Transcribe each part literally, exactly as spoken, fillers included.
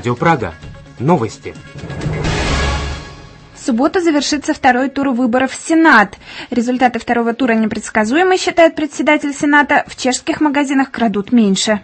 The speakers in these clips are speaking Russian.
Радио Прага. Новости. В субботу завершится второй тур выборов в Сенат. Результаты второго тура непредсказуемы, считает председатель Сената. В чешских магазинах крадут меньше.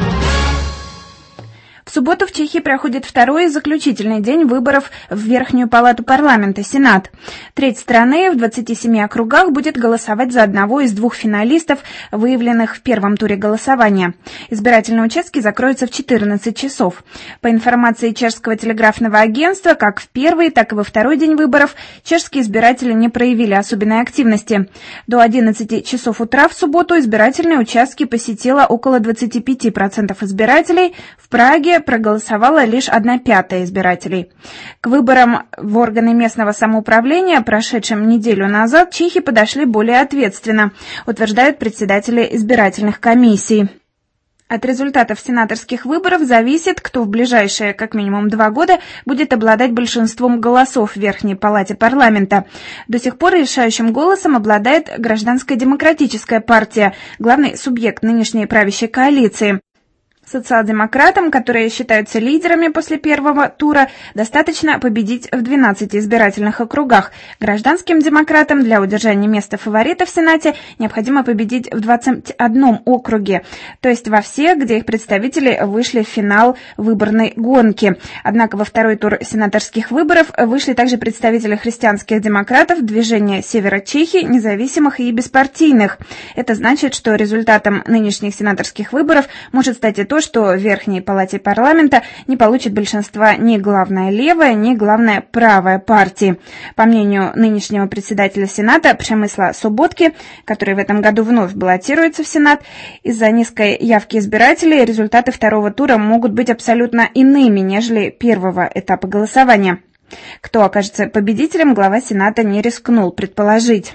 В субботу в Чехии проходит второй и заключительный день выборов в Верхнюю палату парламента, Сенат. Треть страны в двадцати семи округах будет голосовать за одного из двух финалистов, выявленных в первом туре голосования. Избирательные участки закроются в четырнадцать часов. По информации чешского телеграфного агентства, как в первый, так и во второй день выборов чешские избиратели не проявили особенной активности. До одиннадцати часов утра в субботу избирательные участки посетило около двадцати пяти процентов избирателей. В Праге проголосовала лишь одна пятая избирателей. К выборам в органы местного самоуправления, прошедшим неделю назад, чехи подошли более ответственно, утверждают председатели избирательных комиссий. От результатов сенаторских выборов зависит, кто в ближайшие как минимум два года будет обладать большинством голосов в Верхней палате парламента. До сих пор решающим голосом обладает Гражданская демократическая партия, главный субъект нынешней правящей коалиции. Социал-демократам, которые считаются лидерами после первого тура, достаточно победить в двенадцати избирательных округах. Гражданским демократам для удержания места фаворита в Сенате необходимо победить в двадцати одном округе, то есть во всех, где их представители вышли в финал выборной гонки. Однако во второй тур сенаторских выборов вышли также представители христианских демократов, движения Севера Чехии, независимых и беспартийных. Это значит, что результатом нынешних сенаторских выборов может стать и то, что в Верхней палате парламента не получит большинства ни главная левая, ни главная правая партии. По мнению нынешнего председателя Сената Пшемысла Соботки, который в этом году вновь баллотируется в Сенат, из-за низкой явки избирателей результаты второго тура могут быть абсолютно иными, нежели первого этапа голосования. Кто окажется победителем, глава Сената не рискнул предположить.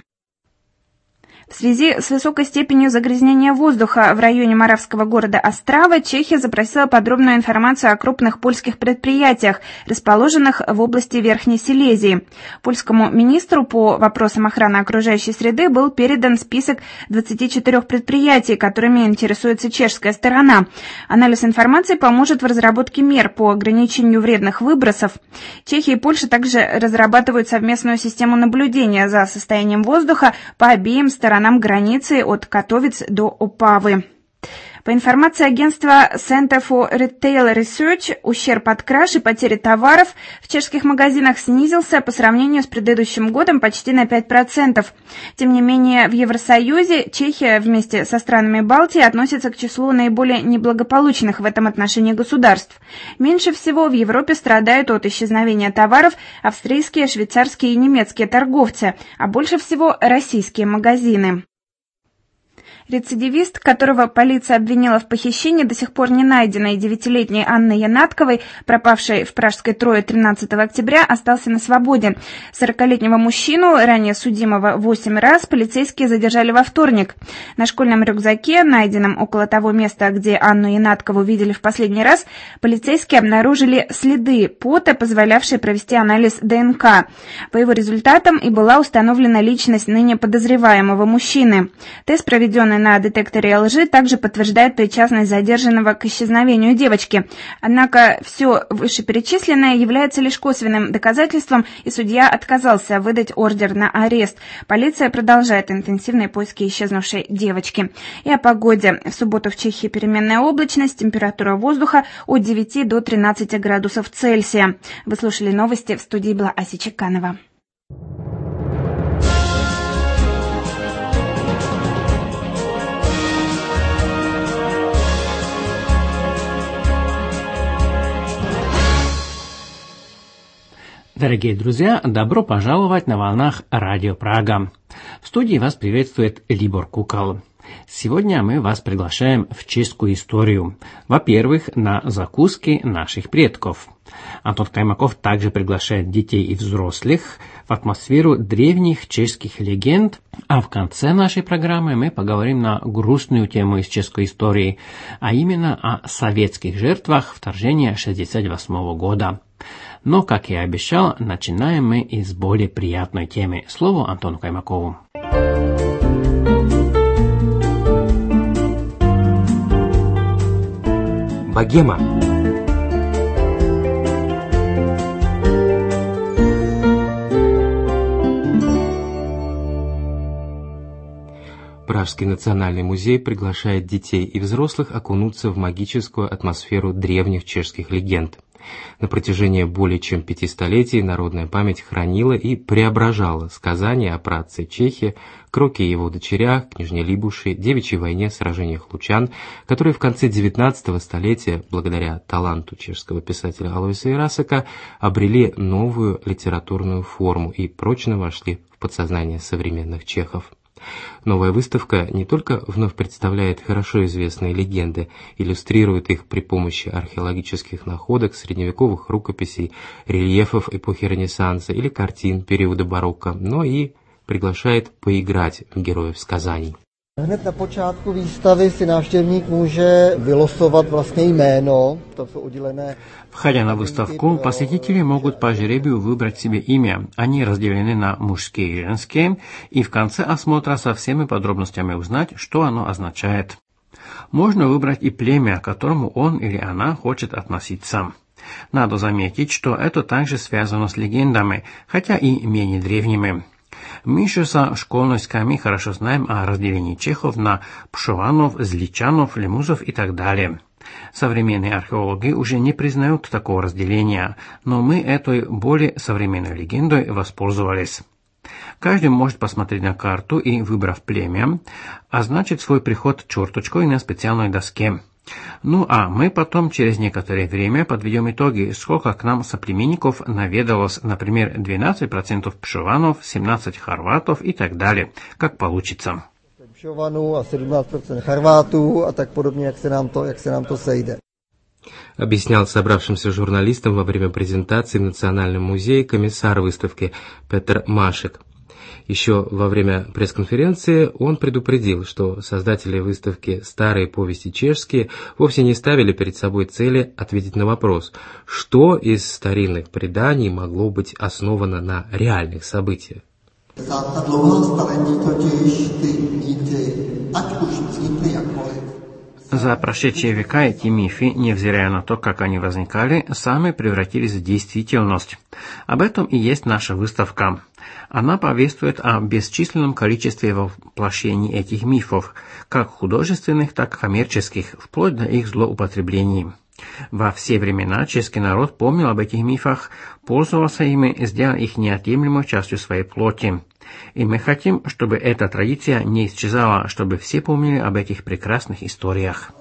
В связи с высокой степенью загрязнения воздуха в районе моравского города Острава Чехия запросила подробную информацию о крупных польских предприятиях, расположенных в области Верхней Силезии. Польскому министру по вопросам охраны окружающей среды был передан список двадцати четырёх предприятий, которыми интересуется чешская сторона. Анализ информации поможет в разработке мер по ограничению вредных выбросов. Чехия и Польша также разрабатывают совместную систему наблюдения за состоянием воздуха по обеим сторонам границы от Катовиц до Опавы. По информации агентства Center for Retail Research, ущерб от краж и потери товаров в чешских магазинах снизился по сравнению с предыдущим годом почти на пять процентов. Тем не менее, в Евросоюзе Чехия вместе со странами Балтии относится к числу наиболее неблагополучных в этом отношении государств. Меньше всего в Европе страдают от исчезновения товаров австрийские, швейцарские и немецкие торговцы, а больше всего российские магазины. Рецидивист, которого полиция обвинила в похищении, до сих пор не найденной девятилетней Анны Янатковой, пропавшей в Пражской Трое тринадцатого октября, остался на свободе. сорокалетнего мужчину, ранее судимого восемь раз, полицейские задержали во вторник. На школьном рюкзаке, найденном около того места, где Анну Янаткову видели в последний раз, полицейские обнаружили следы пота, позволявшие провести анализ ДНК. По его результатам и была установлена личность ныне подозреваемого мужчины. Тест, проведенный на детекторе лжи, также подтверждает причастность задержанного к исчезновению девочки. Однако все вышеперечисленное является лишь косвенным доказательством, и судья отказался выдать ордер на арест. Полиция продолжает интенсивные поиски исчезнувшей девочки. И о погоде. В субботу в Чехии переменная облачность, температура воздуха от девяти до тринадцати градусов Цельсия. Вы слушали новости, в студии была Ася Чеканова. Дорогие друзья, добро пожаловать на волнах Радио Прага. В студии вас приветствует Либор Кукол. Сегодня мы вас приглашаем в чешскую историю. Во-первых, на закуски наших предков. Антон Каймаков также приглашает детей и взрослых в атмосферу древних чешских легенд. А в конце нашей программы мы поговорим на грустную тему из чешской истории, а именно о советских жертвах вторжения шестьдесят восьмого года. Но, как я и обещал, начинаем мы из более приятной темы. Слово Антону Каймакову. Богема. Пражский национальный музей приглашает детей и взрослых окунуться в магическую атмосферу древних чешских легенд. На протяжении более чем пяти столетий народная память хранила и преображала сказания о праотце Чехе, Кроке и его дочерях, княжне Либуше, девичьей войне, сражениях лучан, которые в конце девятнадцатого столетия, благодаря таланту чешского писателя Алойса Ирасека, обрели новую литературную форму и прочно вошли в подсознание современных чехов. Новая выставка не только вновь представляет хорошо известные легенды, иллюстрирует их при помощи археологических находок, средневековых рукописей, рельефов эпохи Ренессанса или картин периода барокко, но и приглашает поиграть в героев сказаний. Hned na počátku výstavy si návštěvník může vylosovat vlastně jméno, to jsou udělené. Входя на выставку, посетители могут по жребию выбрать себе имя. Они разделены на мужские и женские, и в конце осмотра со всеми подробностями узнать, что оно означает. Можно выбрать и племя, к которому он или она хочет относиться. Надо заметить, что это также связано с легендами, хотя и менее древними. Мы еще со школьной скамьи хорошо знаем о разделении чехов на пшованов, зличанов, лемузов и так далее. Современные археологи уже не признают такого разделения, но мы этой более современной легендой воспользовались. Каждый может посмотреть на карту и, выбрав племя, означить свой приход черточкой на специальной доске. Ну а мы потом через некоторое время подведем итоги, сколько к нам соплеменников наведалось, например, двенадцать процентов пшованов, семнадцать хорватов и так далее, как получится. Pšovanů a sedmnáct procent Chorvátů a tak podobně, jak se nám to, jak se nám to sejde. Объяснял собравшимся журналистам во время презентации в Национальном музее комиссар выставки Петр Машек. Еще во время пресс-конференции он предупредил, что создатели выставки «Старые повести чешские» вовсе не ставили перед собой цели ответить на вопрос, что из старинных преданий могло быть основано на реальных событиях. За прошедшие века эти мифы, невзирая на то, как они возникали, сами превратились в действительность. Об этом и есть наша выставка. Она повествует о бесчисленном количестве воплощений этих мифов, как художественных, так и коммерческих, вплоть до их злоупотреблений. Во все времена чешский народ помнил об этих мифах, пользовался ими, сделал их неотъемлемой частью своей плоти. И мы хотим, чтобы эта традиция не исчезала, чтобы все помнили об этих прекрасных историях.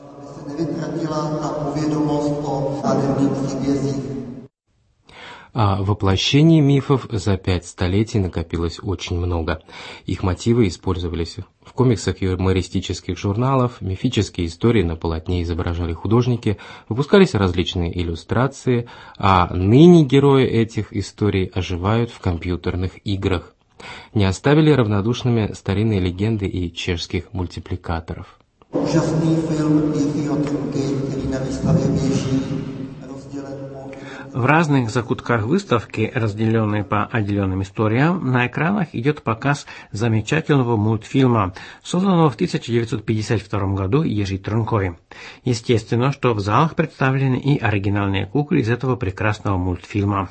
А воплощений мифов за пять столетий накопилось очень много. Их мотивы использовались в комиксах юмористических журналов, мифические истории на полотне изображали художники, выпускались различные иллюстрации, а ныне герои этих историй оживают в компьютерных играх. Не оставили равнодушными старинные легенды и чешских мультипликаторов. В разных закутках выставки, разделенные по отделенным историям, на экранах идет показ замечательного мультфильма, созданного в тысяча девятьсот пятьдесят втором году Ежи Трнкой. Естественно, что в залах представлены и оригинальные куклы из этого прекрасного мультфильма.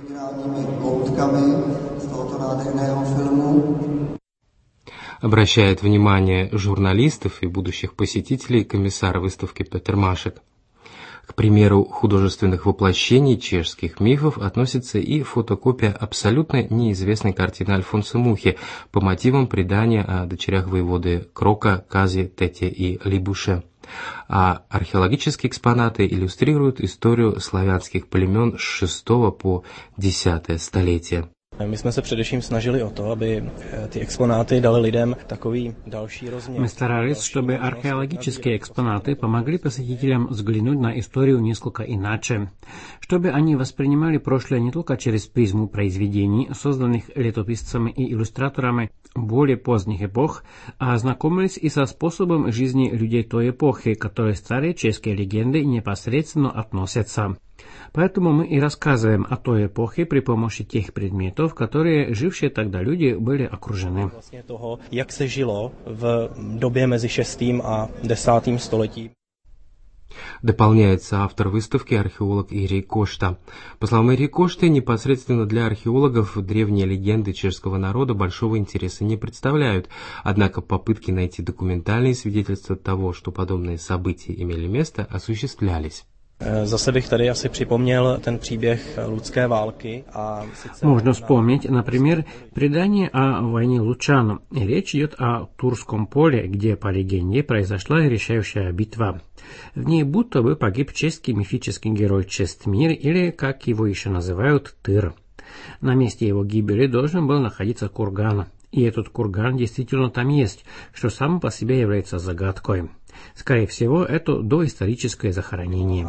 Обращает внимание журналистов и будущих посетителей комиссар выставки Петр Машек. К примеру художественных воплощений чешских мифов относится и фотокопия абсолютно неизвестной картины Альфонса Мухи по мотивам предания о дочерях воеводы Крока, Казе, Тете и Либуше. А археологические экспонаты иллюстрируют историю славянских племен с шестого по десятое столетия. My jsme se především snažili o to, aby ty exponáty dali lidem takový další rozměr. Мы старались, чтобы археологические экспонаты помогли посетителям взглянуть на историю несколько иначе, чтобы они воспринимали прошлое не только через призму произведений, созданных летописцами и иллюстраторами более поздних эпох, а ознакомились и со способом жизни людей той эпохи, к которой старые чешские легенды непосредственно относятся. Поэтому мы и рассказываем о той эпохе при помощи тех предметов, которые жившие тогда люди были окружены. Vlastně toho, jak se žilo v době mezi šestým a desátým stoletím. Дополняется автор выставки археолог Ирий Кошта. По словам Ирии Кошты, непосредственно для археологов древние легенды чешского народа большого интереса не представляют, однако попытки найти документальные свидетельства того, что подобные события имели место, осуществлялись. Zase bych tady asi připomněl ten příběh Lutské války. A sice... Можно вспомнить, например, предание о войне Лучан. Речь идет о Турском поле, где, по легенде, произошла решающая битва. В ней будто бы погиб чешский мифический герой Честмир, или, как его еще называют, Тыр. На месте его гибели должен был находиться курган. И этот курган действительно там есть, что само по себе является загадкой. Скорее всего, это доисторическое захоронение.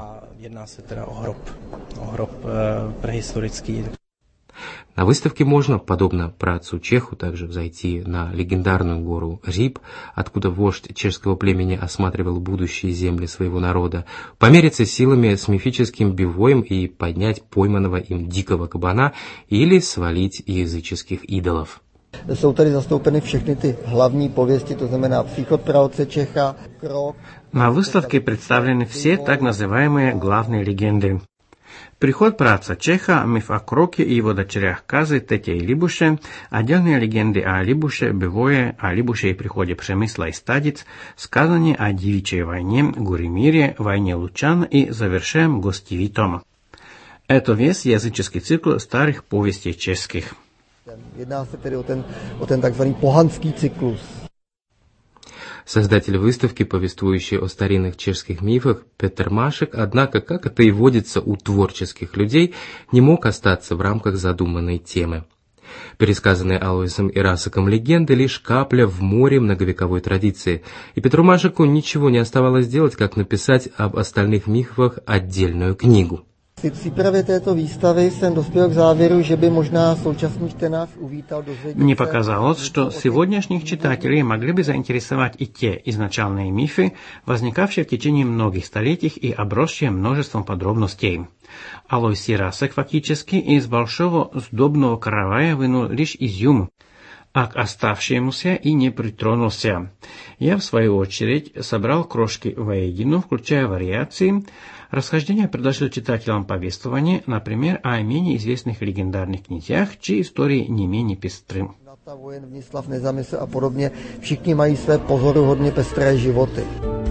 На выставке можно, подобно праотцу Чеху, также зайти на легендарную гору Риб, откуда вождь чешского племени осматривал будущие земли своего народа, помериться силами с мифическим бивоем и поднять пойманного им дикого кабана или свалить языческих идолов. Jsou tady zastoupeny všechny ty hlavní pověsti, to znamená příchod praotce Čecha, krok. На выставке представлены все так называемые главные легенды. Приход праотца Чеха, миф о Кроке и его дочерях Казы, Тете и Либуше, отдельные легенды о Либуше, Бивое, о Либуше и приходе Пшемысла и Стадиц, сказания о девичьей войне, Гуримире, войне Лучан и завершаем Гостивитом. Это весь языческий цикл старых повестей чешских. Jedná se tedy o ten, o ten takzvaný pohanský cyklus. Создатель выставки, повествующий о старинных чешских мифах, Петр Машек, однако, как это и водится у творческих людей, не мог остаться в рамках задуманной темы. Пересказанные Алоисом и Расаком легенды лишь капля в море многовековой традиции, и Петру Машеку ничего не оставалось делать, как написать об остальных мифах отдельную книгу. Při přípravě této výstavy jsem dospěl k závěru, že by možná současný čtenář uvítal dozvědět. Мне показалось, что сегодняшних читателей могли бы заинтересовать и те изначальные мифы, возникавшие в течение многих столетий и обросшие множеством подробностей. Алойс и Расак фактически из большого сдобного каравая вынул лишь изюм, а к оставшемуся и не притронулся. Я, в свою очередь, собрал крошки воедино, включая вариации. Расхождение предложил читателям повествования, например, о менее известных легендарных князьях, чьи истории не менее пестры. Vojen Vnislav Nezamysl a podobně, všichni mají své pozoruhodně pestré životy.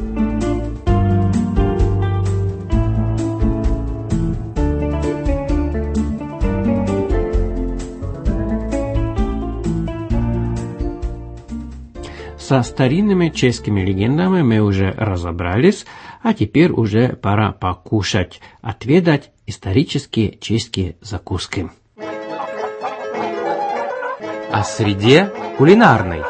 Со старинными чешскими легендами мы уже разобрались, а теперь уже пора покушать, отведать исторические чешские закуски. О среде кулинарной.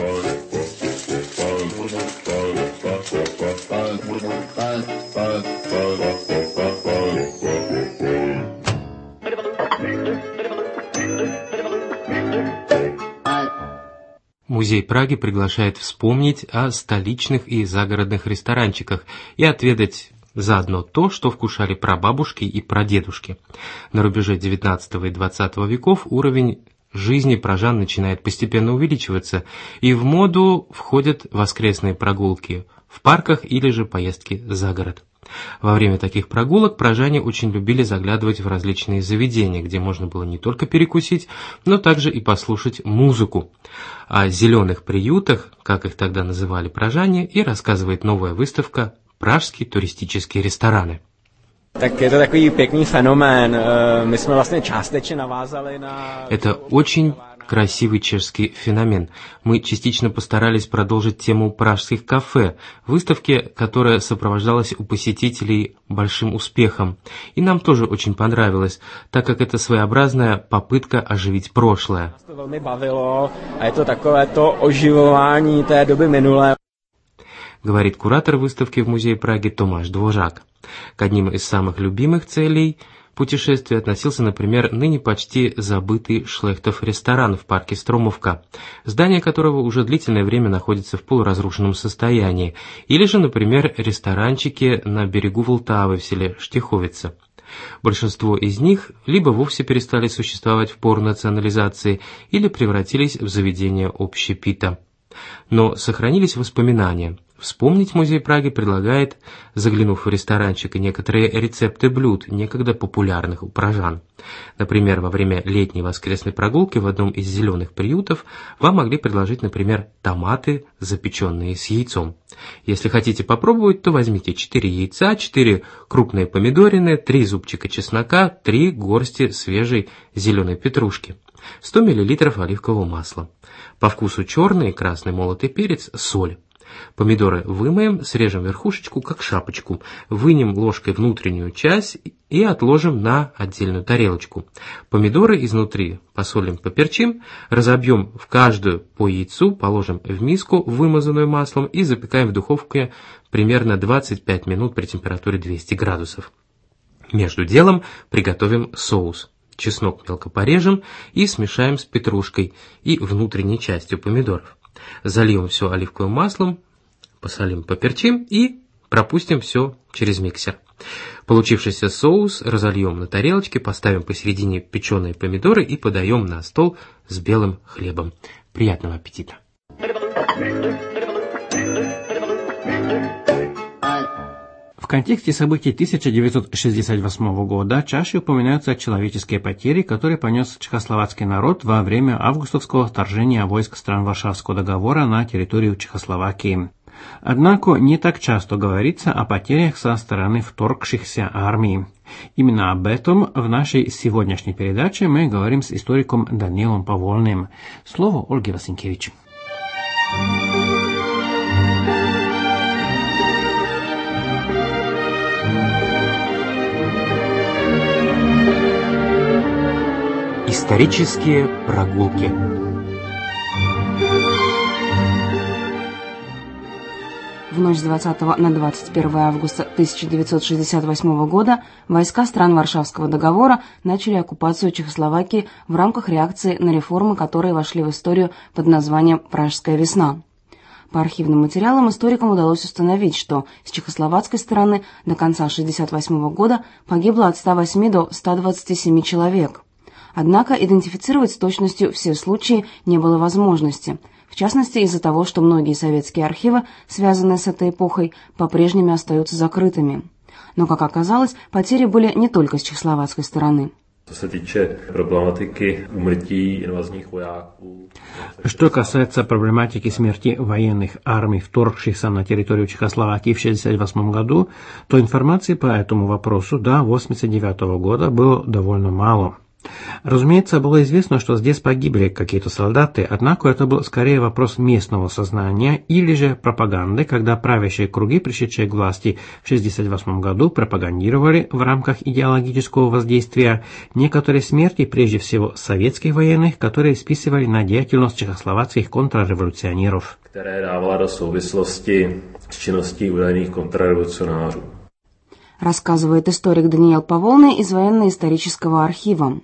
Музей Праги приглашает вспомнить о столичных и загородных ресторанчиках и отведать заодно то, что вкушали прабабушки и прадедушки. На рубеже девятнадцатого и двадцатого веков уровень жизни пражан начинает постепенно увеличиваться, и в моду входят воскресные прогулки в парках или же поездки за город. Во время таких прогулок пражане очень любили заглядывать в различные заведения, где можно было не только перекусить, но также и послушать музыку. О зеленых приютах, как их тогда называли пражане, и рассказывает новая выставка «Пражские туристические рестораны». Tak je to takový pěkný fenomén. My jsme vlastně částečně navázali na... Это очень красивый чешский феномен. Мы частично постарались продолжить тему пражских кафе, выставки, которая сопровождалась у посетителей большим успехом. И нам тоже очень понравилось, так как это своеобразная попытка оживить прошлое. Nás to velmi bavilo a je to takové to oživování té doby minulé. Говорит куратор выставки в музее Праги Томаш Дворжак. К одним из самых любимых целей путешествия относился, например, ныне почти забытый Шлехтов ресторан в парке Стромовка, здание которого уже длительное время находится в полуразрушенном состоянии, или же, например, ресторанчики на берегу Волтавы в селе Штиховица. Большинство из них либо вовсе перестали существовать в пору национализации, или превратились в заведения общепита. Но сохранились воспоминания. Вспомнить музей Праги предлагает, заглянув в ресторанчик, и некоторые рецепты блюд, некогда популярных у пражан. Например, во время летней воскресной прогулки в одном из зеленых приютов вам могли предложить, например, томаты, запеченные с яйцом. Если хотите попробовать, то возьмите четыре яйца, четыре крупные помидорины, три зубчика чеснока, три горсти свежей зеленой петрушки, сто миллилитров оливкового масла. По вкусу черный и красный молотый перец, соль. Помидоры вымоем, срежем верхушечку, как шапочку, вынем ложкой внутреннюю часть и отложим на отдельную тарелочку. Помидоры изнутри посолим, поперчим, разобьем в каждую по яйцу, положим в миску, вымазанную маслом, и запекаем в духовке примерно двадцать пять минут при температуре двести градусов. Между делом приготовим соус. Чеснок мелко порежем и смешаем с петрушкой и внутренней частью помидоров. Зальем все оливковым маслом, посолим, поперчим и пропустим все через миксер. Получившийся соус разольем на тарелочке, поставим посередине печеные помидоры и подаем на стол с белым хлебом. Приятного аппетита! В контексте событий тысяча девятьсот шестьдесят восьмого года чаще упоминаются человеческие потери, которые понес чехословацкий народ во время августовского вторжения войск стран Варшавского договора на территорию Чехословакии. Однако не так часто говорится о потерях со стороны вторгшихся армий. Именно об этом в нашей сегодняшней передаче мы говорим с историком Данилом Повольным. Слово Ольге Васенкевич. Исторические прогулки. В ночь с двадцатого на двадцать первое августа тысяча девятьсот шестьдесят восьмого года войска стран Варшавского договора начали оккупацию Чехословакии в рамках реакции на реформы, которые вошли в историю под названием «Пражская весна». По архивным материалам историкам удалось установить, что с чехословацкой стороны до конца шестьдесят восьмого года погибло от ста восьми до ста двадцати семи человек. Однако идентифицировать с точностью все случаи не было возможности, в частности из-за того, что многие советские архивы, связанные с этой эпохой, по-прежнему остаются закрытыми. Но, как оказалось, потери были не только с чехословацкой стороны. Что касается проблематики смерти военных армий, вторгшихся на территорию Чехословакии в шестьдесят восьмом году, то информации по этому вопросу до восемьдесят девятого года было довольно мало. Разумеется, было известно, что здесь погибли какие-то солдаты, однако это был скорее вопрос местного сознания или же пропаганды, когда правящие круги, пришедшие к власти в шестьдесят восьмом году, пропагандировали в рамках идеологического воздействия некоторые смерти, прежде всего советских военных, которые списывали на деятельность чехословацких контрреволюционеров. Které dávala do souvislosti s činností údajných kontrarevolucionářů. Рассказывает историк Даниил Повольный из военно-исторического архива.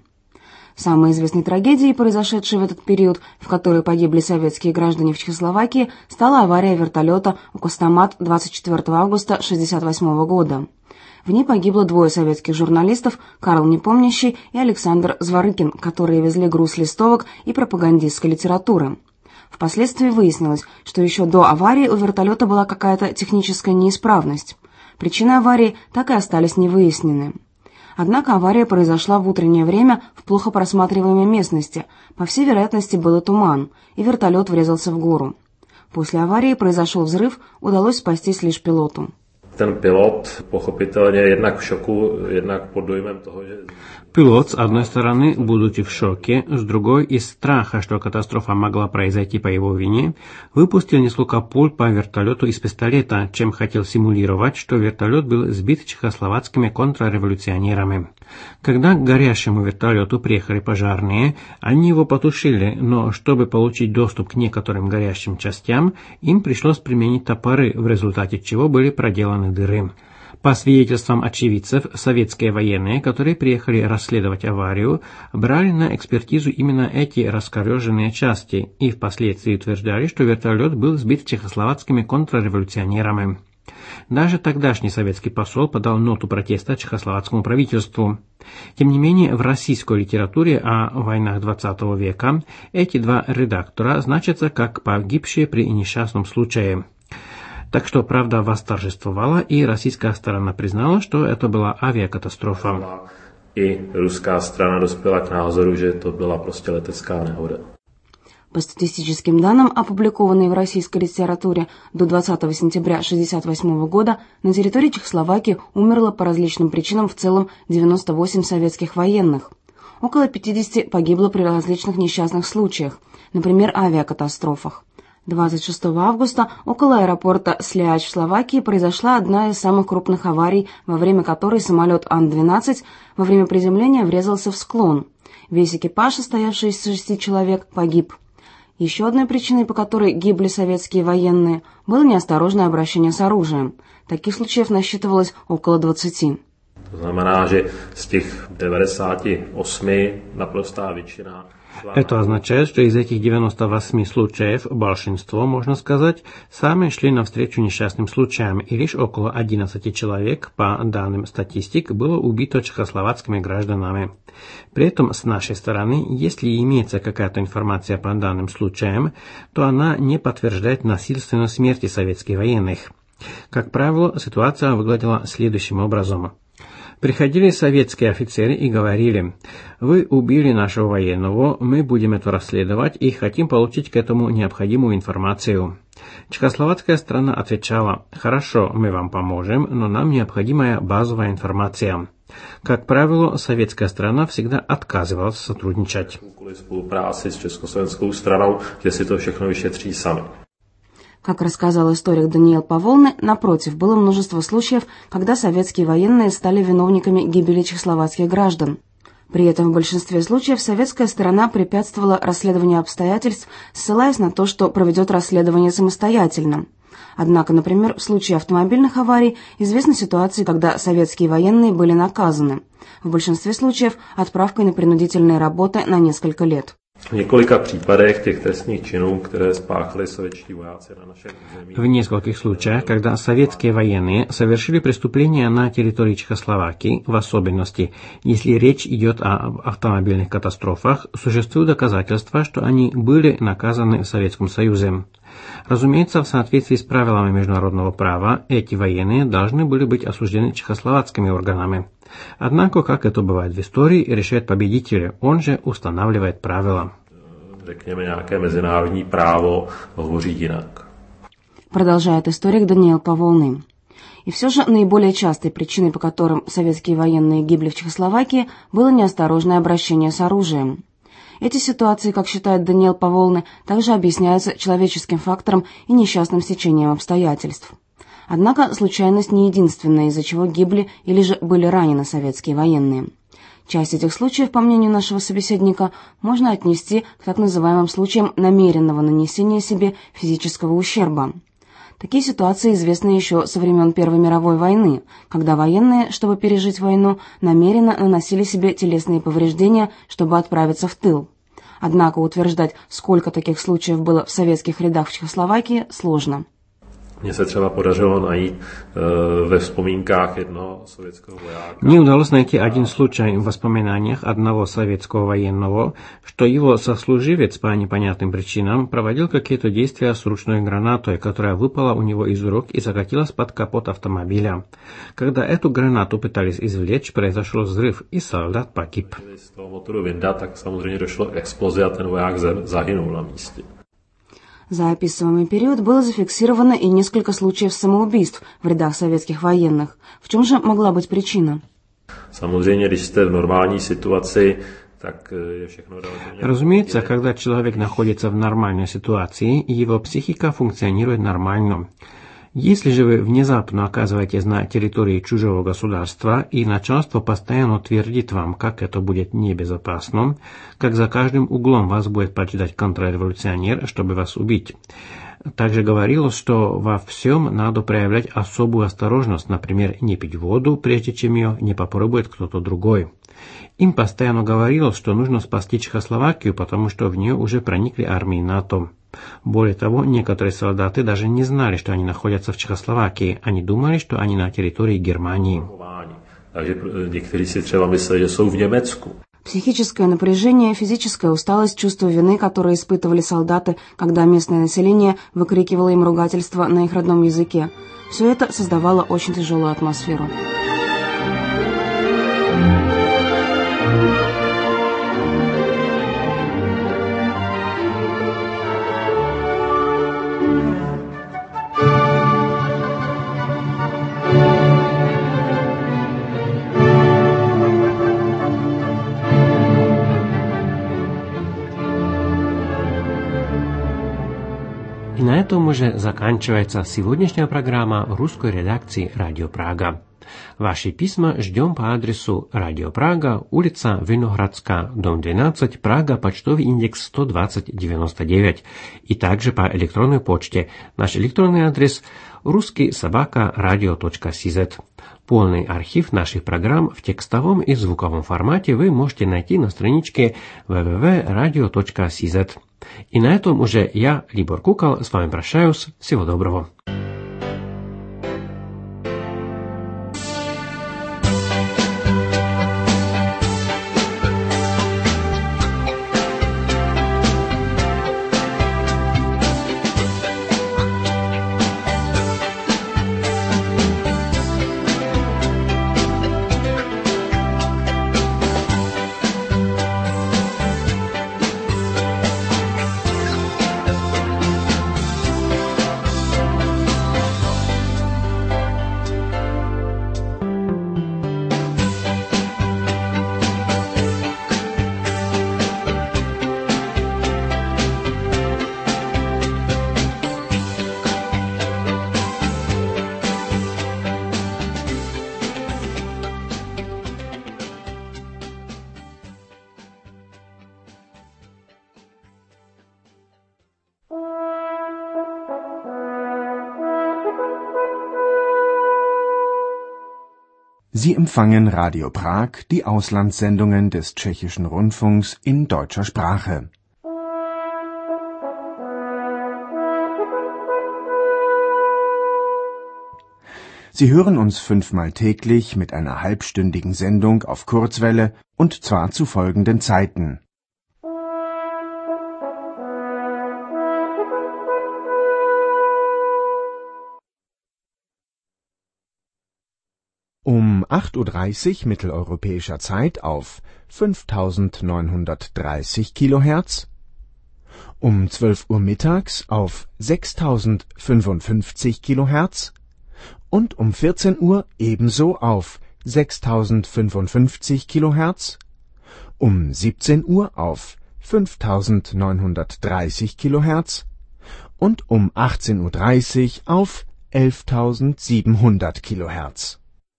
Самой известной трагедией, произошедшей в этот период, в которой погибли советские граждане в Чехословакии, стала авария вертолета у Костомат двадцать четвёртого августа шестьдесят восьмого года. В ней погибло двое советских журналистов, Карл Непомнящий и Александр Зворыкин, которые везли груз листовок и пропагандистской литературы. Впоследствии выяснилось, что еще до аварии у вертолета была какая-то техническая неисправность. Причины аварии так и остались невыяснены. Однако авария произошла в утреннее время в плохо просматриваемой местности. По всей вероятности, был туман, и вертолет врезался в гору. После аварии произошел взрыв, удалось спастись лишь пилоту. Ten pilot pochopitelně jednak v šoku, jednak pod dojmem toho, že... Пилот, с одной стороны, будучи в шоке, с другой, из страха, что катастрофа могла произойти по его вине, выпустил несколько пуль по вертолету из пистолета, чем хотел симулировать, что вертолет был сбит чехословацкими контрреволюционерами. Когда к горящему вертолету приехали пожарные, они его потушили, но чтобы получить доступ к некоторым горящим частям, им пришлось применить топоры, в результате чего были проделаны дыры. По свидетельствам очевидцев, советские военные, которые приехали расследовать аварию, брали на экспертизу именно эти раскореженные части и впоследствии утверждали, что вертолет был сбит чехословацкими контрреволюционерами. Даже тогдашний советский посол подал ноту протеста чехословацкому правительству. Тем не менее, в российской литературе о войнах двадцатого века эти два редактора значатся как погибшие при несчастном случае. Так что правда восторжествовала, и российская сторона признала, что это была авиакатастрофа. И русская сторона dospěla k názoru, že to byla prostě letecká nehoda. По статистическим данным, опубликованные в российской литературе, до двадцатого сентября тысяча девятьсот шестьдесят восьмого года на территории Чехословакии умерло по различным причинам в целом девяносто восемь советских военных. Около пятидесяти погибло при различных несчастных случаях, например, авиакатастрофах. двадцать шестого августа около аэропорта Сляч в Словакии произошла одна из самых крупных аварий, во время которой самолет Ан двенадцать во время приземления врезался в склон. Весь экипаж, состоявший из шести человек, погиб. Еще одной причиной, по которой гибли советские военные, было неосторожное обращение с оружием. Таких случаев насчитывалось около двадцати. To znamená, že z těch devadesáti osmi naprostá většina. Это означает, что из этих девяноста восьми случаев большинство, можно сказать, сами шли навстречу несчастным случаям, и лишь около одиннадцати человек, по данным статистик, было убито чехословацкими гражданами. При этом, с нашей стороны, если имеется какая-то информация по данным случаям, то она не подтверждает насильственную смерть советских военных. Как правило, ситуация выглядела следующим образом. Приходили советские офицеры и говорили: «Вы убили нашего военного, мы будем это расследовать и хотим получить к этому необходимую информацию». Чехословацкая сторона отвечала: «Хорошо, мы вам поможем, но нам необходимая базовая информация». Как правило, советская сторона всегда отказывалась сотрудничать. Spolupráci s československou stranou, že si to všechno vyšetří sami. Как рассказал историк Даниил Паволны, напротив, было множество случаев, когда советские военные стали виновниками гибели чехословацких граждан. При этом в большинстве случаев советская сторона препятствовала расследованию обстоятельств, ссылаясь на то, что проведет расследование самостоятельно. Однако, например, в случае автомобильных аварий известны ситуации, когда советские военные были наказаны. В большинстве случаев отправкой на принудительные работы на несколько лет. В několika případech těch trestných činů, které spáchali sovětští vojáci na našem území. В нескольких случаях, когда советские военные совершили преступления на территории Чехословакии, в особенности, если речь идет о автомобильных катастрофах, существуют доказательства, что они были наказаны в Советском Союзе. Разумеется, в соответствии с правилами международного права, эти военные должны были быть осуждены чехословацкими органами. Однако, как это бывает в истории, решает победитель, он же устанавливает правила. Řekněme, nějaké mezinárodní právo hovoří jinak. Продолжает историк Даниил Паволны. И все же наиболее частой причиной, по которым советские военные гибли в Чехословакии, было неосторожное обращение с оружием. Эти ситуации, как считает Даниил Паволны, также объясняются человеческим фактором и несчастным стечением обстоятельств. Однако случайность не единственная, из-за чего гибли или же были ранены советские военные. Часть этих случаев, по мнению нашего собеседника, можно отнести к так называемым случаям намеренного нанесения себе физического ущерба. Такие ситуации известны еще со времен Первой мировой войны, когда военные, чтобы пережить войну, намеренно наносили себе телесные повреждения, чтобы отправиться в тыл. Однако утверждать, сколько таких случаев было в советских рядах в Чехословакии, сложно. Mně se třeba podařilo najít uh, ve vzpomínkách jednoho sovětského vojáka. Мне удалось найти один случай в воспоминаниях одного советского военного, что его сослуживец по непонятным причинам проводил какие-то действия с ручной гранатой, которая выпала у него из рук и закатилась под капот автомобиля. Когда эту гранату пытались извлечь, произошел взрыв, и солдат погиб. Z toho motoru vyndat, tak samozřejmě došlo k explozi a ten voják zahynul na místě. За описываемый период было зафиксировано и несколько случаев самоубийств в рядах советских военных. В чем же могла быть причина? Samozřejmě, když jste v normální situaci, tak je všechno relativně. Разумеется, когда человек находится в нормальной ситуации, его психика функционирует нормально. Если же вы внезапно оказываетесь на территории чужого государства, и начальство постоянно твердит вам, как это будет небезопасно, как за каждым углом вас будет поджидать контрреволюционер, чтобы вас убить. Также говорилось, что во всем надо проявлять особую осторожность, например, не пить воду, прежде чем ее не попробует кто-то другой. Им постоянно говорилось, что нужно спасти Чехословакию, потому что в нее уже проникли армии НАТО. Более того, некоторые солдаты даже не знали, что они находятся в Чехословакии. Они думали, что они на территории Германии. Takže někteří si třeba mysleli, že jsou v Německu. Психическое напряжение, физическая усталость, чувство вины, которые испытывали солдаты, когда местное население выкрикивало им ругательства на их родном языке. Все это создавало очень тяжелую атмосферу. И на этом уже заканчивается сегодняшняя программа русской редакции Радио Прага. Ваши письма ждем по адресу Радио Прага, улица Виноградская, дом двенадцать, Прага, почтовый индекс сто двадцать девяносто девять, и также по электронной почте. Наш электронный адрес русский собака радио точка си зет. Полный архив наших программ в текстовом и звуковом формате вы можете найти на страничке дабл ю дабл ю дабл ю точка радио точка си зет. И на этом уже я, Либор Кукол, с вами прощаюсь. Всего доброго. Sie empfangen Radio Prag, die Auslandssendungen des Tschechischen Rundfunks in deutscher Sprache. Sie hören uns fünfmal täglich mit einer halbstündigen Sendung auf Kurzwelle und zwar zu folgenden Zeiten: um acht Uhr dreißig mitteleuropäischer Zeit auf fünftausendneunhundertdreißig Kilohertz, um zwölf Uhr mittags auf sechstausendfünfundfünfzig Kilohertz und um vierzehn Uhr ebenso auf sechstausendfünfundfünfzig Kilohertz, um siebzehn Uhr auf fünftausendneunhundertdreißig Kilohertz und um achtzehn Uhr dreißig auf elftausendsiebenhundert Kilohertz.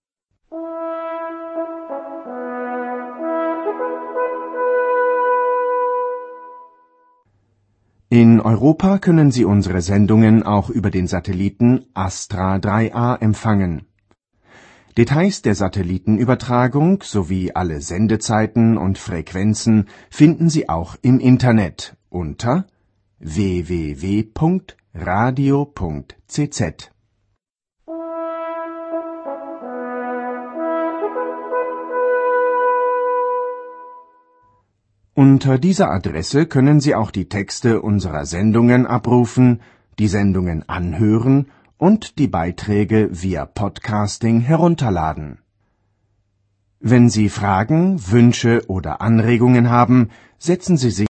In Europa können Sie unsere Sendungen auch über den Satelliten Astra drei A empfangen. Details der Satellitenübertragung sowie alle Sendezeiten und Frequenzen finden Sie auch im Internet unter w w w punkt radio punkt c z. Unter dieser Adresse können Sie auch die Texte unserer Sendungen abrufen, die Sendungen anhören und die Beiträge via Podcasting herunterladen. Wenn Sie Fragen, Wünsche oder Anregungen haben, setzen Sie sich